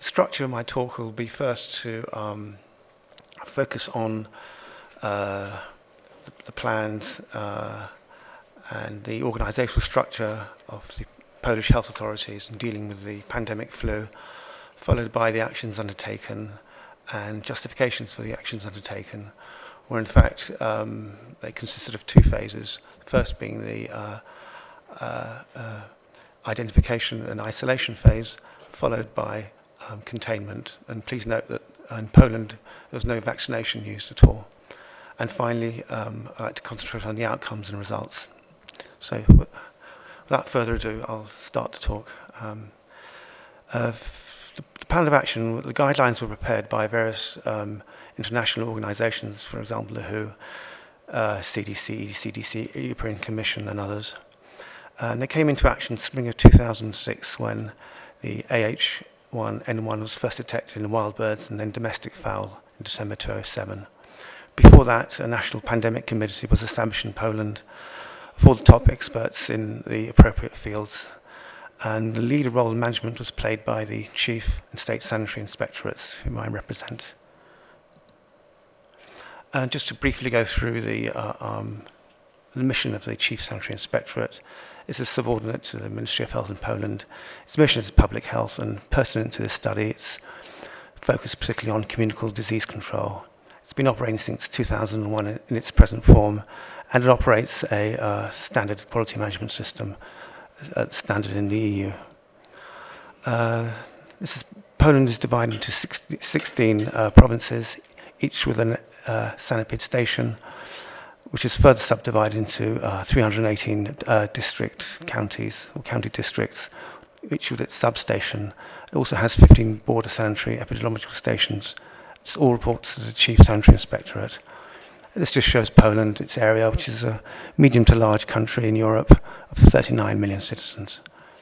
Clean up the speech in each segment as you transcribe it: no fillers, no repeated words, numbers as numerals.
structure of my talk will be first to focus on uh, the plans and the organizational structure of the Polish health authorities in dealing with the pandemic flu, followed by the actions undertaken and justifications for the actions undertaken, where in fact they consisted of two phases. The first being the identification and isolation phase, followed by containment. And please note that in Poland there was no vaccination used at all. And finally, I'd like to concentrate on the outcomes and results. So without further ado, I'll start the talk. The plan of action, the guidelines were prepared by various international organizations, for example, the WHO, CDC, ECDC, European Commission, and others. And they came into action spring of 2006 when the AH1N1 was first detected in wild birds and then domestic fowl in December 2007. Before that, a national pandemic committee was established in Poland of all the top experts in the appropriate fields, and the leader role in management was played by the Chief and State Sanitary Inspectorates, whom I represent. And just to briefly go through the mission of the Chief Sanitary Inspectorate, is a subordinate to the Ministry of Health in Poland. Its mission is public health, and pertinent to this study, it's focused particularly on communicable disease control. It's been operating since 2001 in its present form, and it operates a standard quality management system, standard in the EU. Poland is divided into 16 provinces, each with a Sanepid station, which is further subdivided into 318 district counties, or county districts, each with its substation. It also has 15 border sanitary epidemiological stations. It's all reports to the Chief Sanitary Inspectorate. This just shows Poland, its area, which is a medium to large country in Europe of 39 million citizens.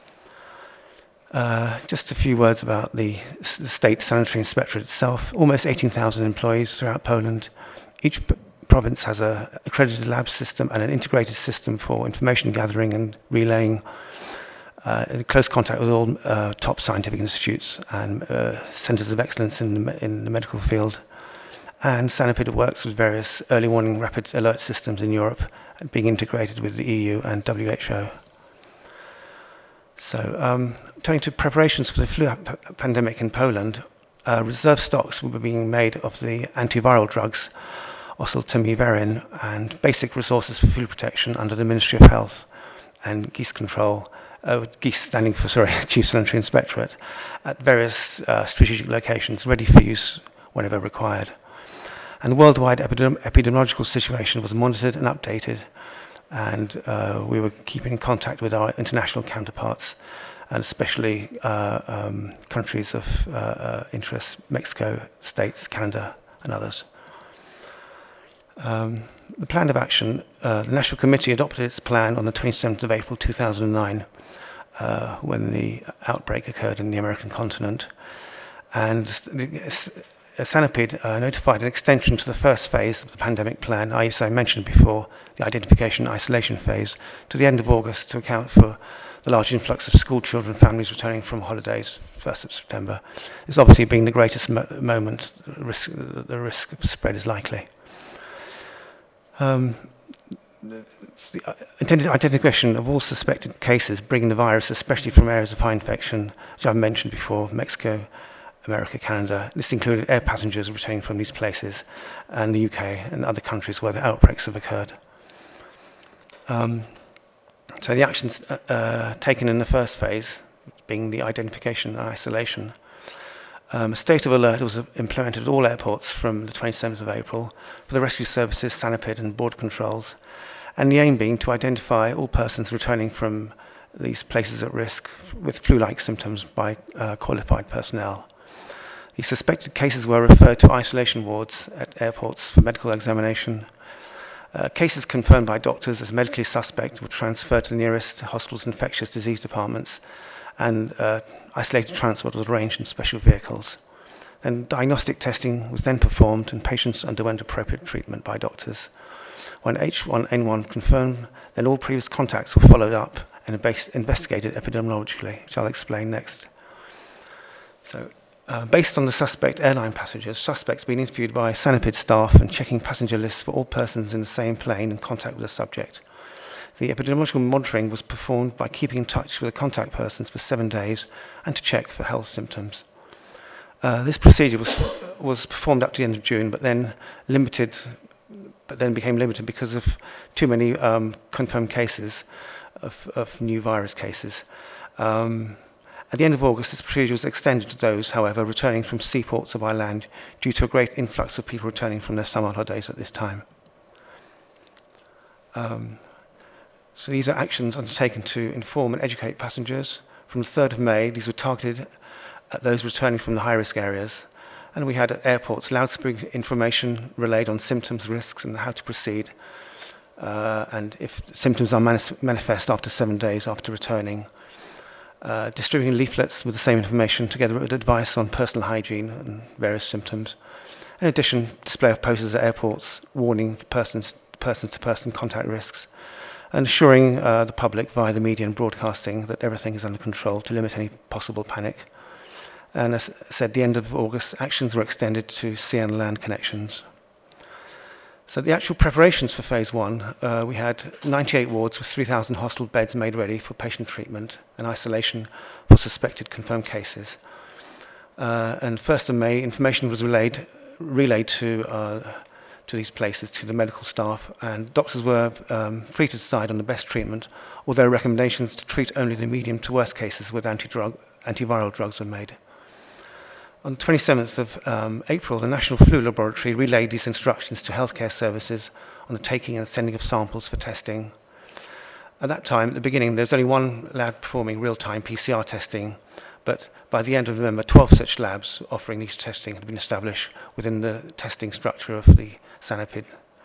Just a few words about the State Sanitary Inspectorate itself. Almost 18,000 employees throughout Poland. Each province has an accredited lab system and an integrated system for information gathering and relaying, in close contact with all top scientific institutes and centres of excellence in the medical field. And Sanepid works with various early warning rapid alert systems in Europe, being integrated with the EU and WHO. So, turning to preparations for the flu pandemic in Poland, reserve stocks were being made of the antiviral drugs, oseltamivir, and basic resources for flu protection under the Ministry of Health and GIS control, GIS standing for, Chief Sanitary Inspectorate, at various strategic locations, ready for use whenever required. And the worldwide epidemiological situation was monitored and updated, and we were keeping in contact with our international counterparts, and especially countries of interest, Mexico, States, Canada, and others. The plan of action, the National Committee adopted its plan on the 27th of April 2009, when the outbreak occurred in the American continent, and Sanepid notified an extension to the first phase of the pandemic plan, as I mentioned before, the identification and isolation phase, to the end of August to account for the large influx of school children families returning from holidays, 1st of September. This obviously being the greatest moment, the risk of spread is likely. The intended identification of all suspected cases bringing the virus, especially from areas of high infection, which I've mentioned before, Mexico, America, Canada. This included air passengers returning from these places, and the UK and other countries where the outbreaks have occurred. So the actions taken in the first phase, being the identification and isolation, a state of alert was implemented at all airports from the 27th of April for the rescue services, Sanepid and border controls, and the aim being to identify all persons returning from these places at risk with flu-like symptoms by qualified personnel. The suspected cases were referred to isolation wards at airports for medical examination. Cases confirmed by doctors as medically suspect were transferred to the nearest hospital's infectious disease departments, and isolated transport was arranged in special vehicles. And diagnostic testing was then performed, and patients underwent appropriate treatment by doctors. When H1N1 confirmed, then all previous contacts were followed up and investigated epidemiologically, which I'll explain next. So, Based on the suspect airline passengers, suspects being interviewed by Sanepid staff and checking passenger lists for all persons in the same plane in contact with the subject. The epidemiological monitoring was performed by keeping in touch with the contact persons for 7 days and to check for health symptoms. This procedure was performed up to the end of June, but then became limited because of too many confirmed cases of new virus cases. At the end of August, this procedure was extended to those, however, returning from seaports or by land due to a great influx of people returning from their summer holidays at this time. So these are actions undertaken to inform and educate passengers. From the 3rd of May, these were targeted at those returning from the high-risk areas. And we had at airports loudspeaker information relayed on symptoms, risks, and how to proceed. And if symptoms are manifest after 7 days after returning. Distributing leaflets with the same information together with advice on personal hygiene and various symptoms. In addition, display of posters at airports warning person-to-person contact risks and assuring the public via the media and broadcasting that everything is under control to limit any possible panic. And as I said, the end of August, actions were extended to sea and land connections. So the actual preparations for phase 1, we had 98 wards with 3,000 hospital beds made ready for patient treatment and isolation for suspected confirmed cases. And 1st of May, information was relayed to these places, to the medical staff, and doctors were free to decide on the best treatment, although recommendations to treat only the medium to worst cases with antiviral drugs were made. On the 27th of April, the National Flu Laboratory relayed these instructions to healthcare services on the taking and sending of samples for testing. At that time, at the beginning, there was only one lab performing real-time PCR testing, but by the end of November, 12 such labs offering these testing had been established within the testing structure of the Sanepid.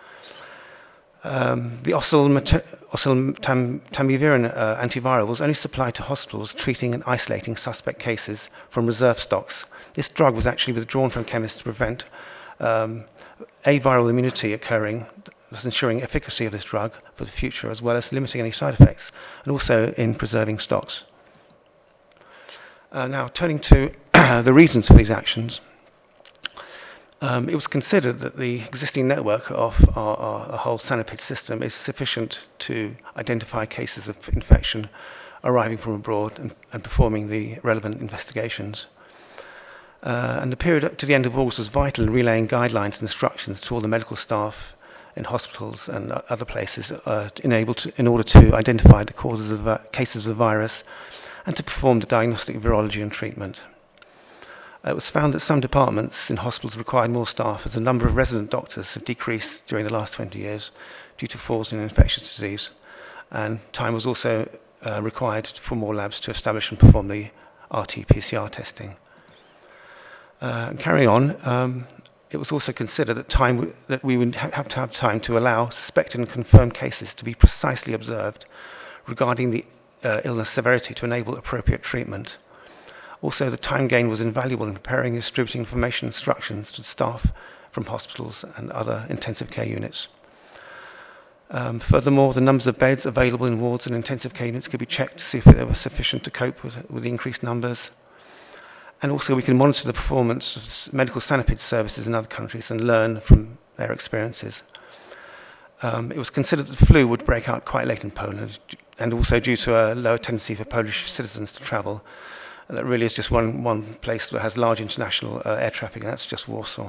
The oseltamivir antiviral was only supplied to hospitals treating and isolating suspect cases from reserve stocks. This drug was actually withdrawn from chemists to prevent aviral immunity occurring, thus ensuring efficacy of this drug for the future, as well as limiting any side effects, and also in preserving stocks. Now, turning to the reasons for these actions. It was considered that the existing network of our whole Sanepid system is sufficient to identify cases of infection arriving from abroad and performing the relevant investigations. And the period up to the end of August was vital in relaying guidelines and instructions to all the medical staff in hospitals and other places in order to identify the causes of cases of the virus and to perform the diagnostic virology and treatment. It was found that some departments in hospitals required more staff as the number of resident doctors have decreased during the last 20 years due to falls in infectious disease. And time was also required for more labs to establish and perform the RT-PCR testing. Carrying on, it was also considered that we would have to have time to allow suspected and confirmed cases to be precisely observed regarding the illness severity to enable appropriate treatment. Also, the time gain was invaluable in preparing and distributing information instructions to staff from hospitals and other intensive care units. Furthermore, the numbers of beds available in wards and intensive care units could be checked to see if they were sufficient to cope with the increased numbers. And also, we can monitor the performance of medical Sanepid services in other countries and learn from their experiences. It was considered that the flu would break out quite late in Poland, and also due to a lower tendency for Polish citizens to travel. And that really is just one place that has large international air traffic, and that's just Warsaw.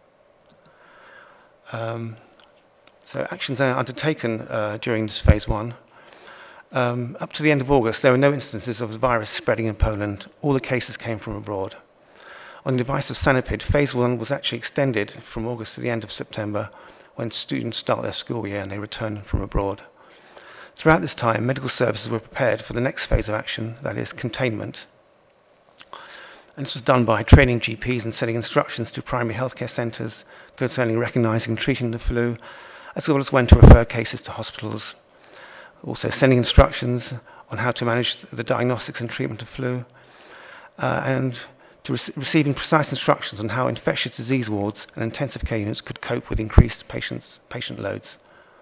So actions are undertaken during this phase 1. Up to the end of August, there were no instances of the virus spreading in Poland. All the cases came from abroad. On the advice of Sanepid, phase 1 was actually extended from August to the end of September, when students start their school year and they return from abroad. Throughout this time, medical services were prepared for the next phase of action, that is, containment. And this was done by training GPs and sending instructions to primary healthcare centres concerning recognising and treating the flu, as well as when to refer cases to hospitals. Also sending instructions on how to manage the diagnostics and treatment of flu, and to receiving precise instructions on how infectious disease wards and intensive care units could cope with increased patient loads.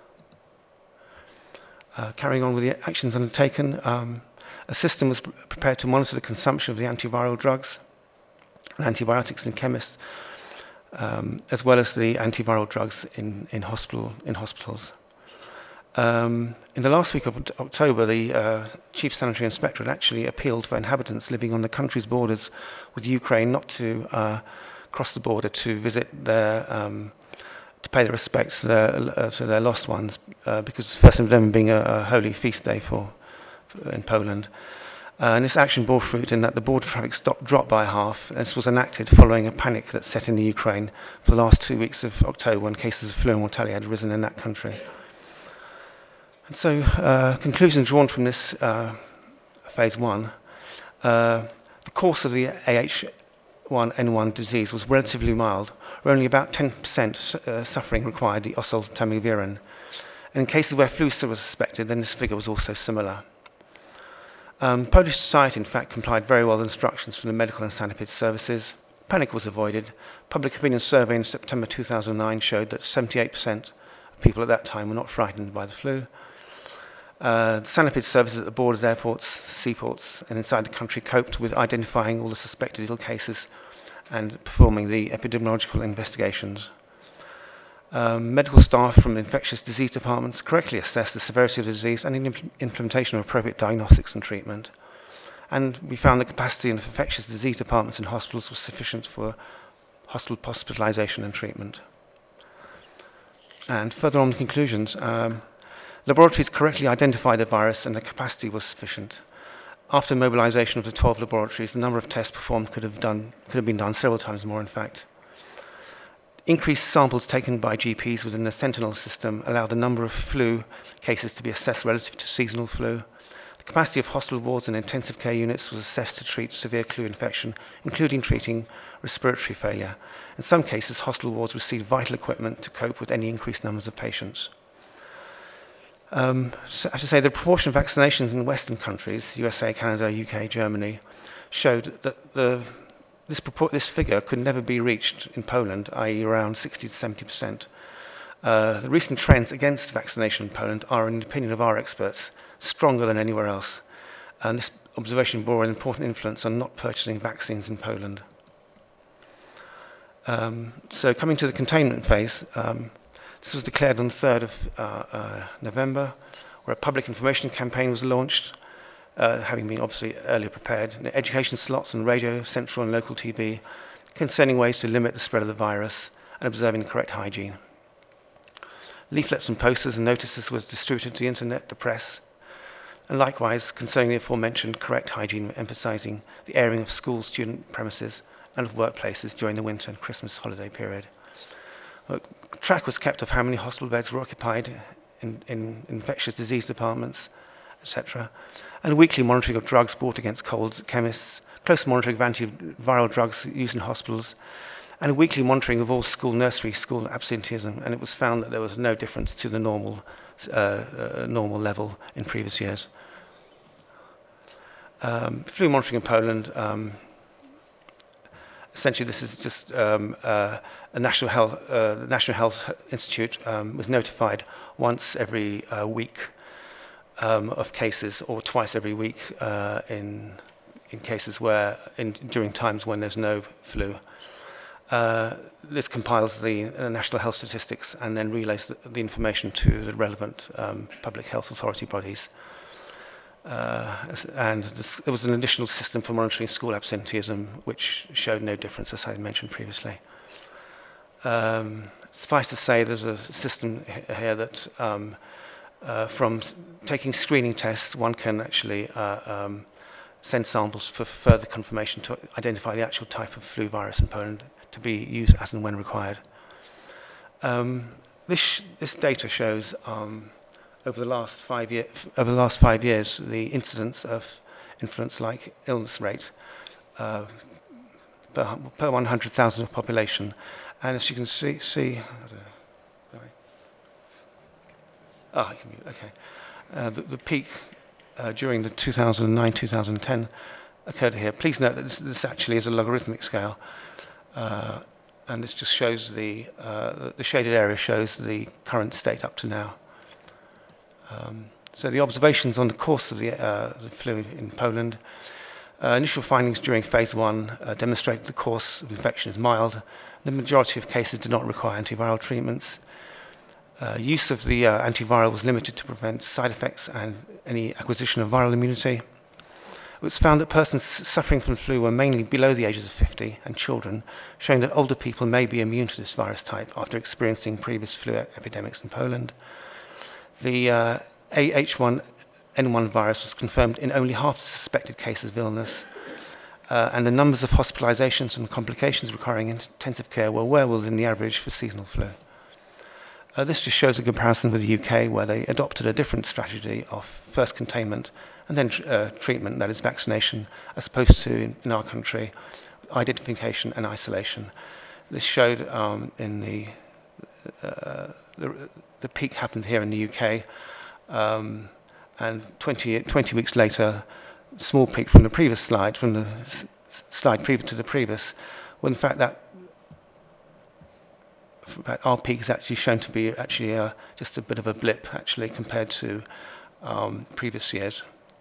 Carrying on with the actions undertaken, a system was prepared to monitor the consumption of the antiviral drugs. and antibiotics in chemists, as well as the antiviral drugs in hospitals. In the last week of October, the Chief Sanitary Inspector had actually appealed for inhabitants living on the country's borders with Ukraine not to cross the border to visit to pay their respects to their lost ones, because the 1st of November being a holy feast day in Poland. And this action bore fruit in that the border traffic dropped by half. This was enacted following a panic that set in the Ukraine for the last 2 weeks of October, when cases of flu and mortality had risen in that country. And so, conclusions drawn from this phase 1, the course of the AH1N1 disease was relatively mild, where only about 10% suffering required the oseltamivir. And in cases where flu was suspected, then this figure was also similar. Polish society, in fact, complied very well with instructions from the medical and sanitation services. Panic was avoided. Public opinion survey in September 2009 showed that 78% of people at that time were not frightened by the flu. Sanitation services at the borders, airports, seaports, and inside the country coped with identifying all the suspected ill cases and performing the epidemiological investigations. Medical staff from infectious disease departments correctly assessed the severity of the disease and implementation of appropriate diagnostics and treatment. And we found the capacity in infectious disease departments in hospitals was sufficient for hospitalization and treatment. And further on the conclusions, laboratories correctly identified the virus and the capacity was sufficient. After mobilization of the 12 laboratories, the number of tests performed could have been done several times more, in fact. Increased samples taken by GPs within the Sentinel system allowed the number of flu cases to be assessed relative to seasonal flu. The capacity of hospital wards and intensive care units was assessed to treat severe flu infection, including treating respiratory failure. In some cases, hospital wards received vital equipment to cope with any increased numbers of patients. So I have to say, the proportion of vaccinations in Western countries, USA, Canada, UK, Germany, showed that this figure could never be reached in Poland, i.e. around 60 to 70%. The recent trends against vaccination in Poland are, in the opinion of our experts, stronger than anywhere else. And this observation bore an important influence on not purchasing vaccines in Poland. So coming to the containment phase, this was declared on the 3rd of November, where a public information campaign was launched, having been obviously earlier prepared. Education slots on radio, central and local TV, concerning ways to limit the spread of the virus and observing the correct hygiene. Leaflets and posters and notices was distributed to the internet, the press, and likewise concerning the aforementioned correct hygiene, emphasizing the airing of school student premises and of workplaces during the winter and Christmas holiday period. Track was kept of how many hospital beds were occupied in infectious disease departments, etc. And weekly monitoring of drugs bought against colds at chemists, close monitoring of antiviral drugs used in hospitals, and a weekly monitoring of all school absenteeism. And it was found that there was no difference to the normal level in previous years. Flu monitoring in Poland. Essentially, this is just the National Health Institute was notified once every week of cases, or twice every week in cases during times when there's no flu. This compiles the national health statistics and then relays the information to the relevant public health authority bodies. And there was an additional system for monitoring school absenteeism, which showed no difference, as I mentioned previously. Suffice to say, there's a system here that from taking screening tests, one can actually send samples for further confirmation to identify the actual type of flu virus in Poland to be used as and when required. This data shows over the last 5 years, the incidence of influenza-like illness rate per 100,000 of population. And as you can see, the peak during the 2009-2010 occurred here. Please note that this actually is a logarithmic scale, and this just shows the shaded area shows the current state up to now. So the observations on the course of the flu in Poland, Initial findings during phase 1 demonstrated the course of infection is mild. The majority of cases did not require antiviral treatments. Use of the antiviral was limited to prevent side effects and any acquisition of viral immunity. It was found that persons suffering from flu were mainly below the ages of 50 and children, showing that older people may be immune to this virus type after experiencing previous flu epidemics in Poland. The AH1N1 virus was confirmed in only half the suspected cases of illness, and the numbers of hospitalizations and complications requiring intensive care were well within the average for seasonal flu. This just shows a comparison with the UK, where they adopted a different strategy of first containment and then treatment, that is vaccination, as opposed to, in our country, identification and isolation. This showed in the peak happened here in the UK, and 20 weeks later, small peak from the previous slide, from the slide previous to the previous, when in fact our peak is actually shown to be actually just a bit of a blip actually compared to previous years.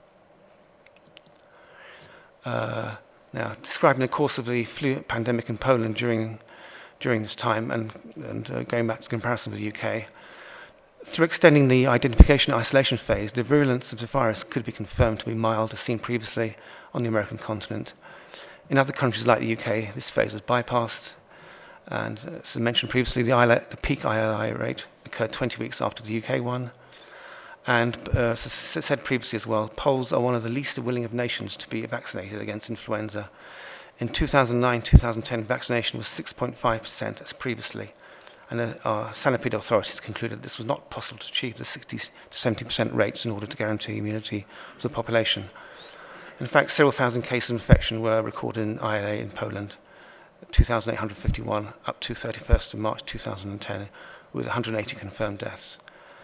Now, describing the course of the flu pandemic in Poland during this time and going back to comparison with the UK, through extending the identification and isolation phase, the virulence of the virus could be confirmed to be mild as seen previously on the American continent. In other countries like the UK, this phase was bypassed, and as I mentioned previously, the peak ILI rate occurred 20 weeks after the UK one. And as I said previously as well, Poles are one of the least willing of nations to be vaccinated against influenza. In 2009-2010, vaccination was 6.5% as previously, and our Sanepid authorities concluded this was not possible to achieve the 60 to 70% rates in order to guarantee immunity to the population. In fact, several thousand cases of infection were recorded in ILA in Poland, 2,851 up to 31st of March 2010, with 180 confirmed deaths.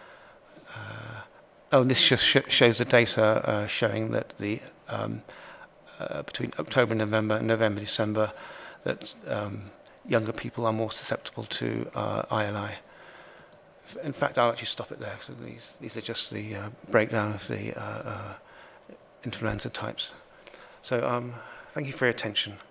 This just shows the data showing that the between October and November, December, that younger people are more susceptible to ILI. In fact, I'll actually stop it there. So these are just the breakdown of the influenza types. So thank you for your attention.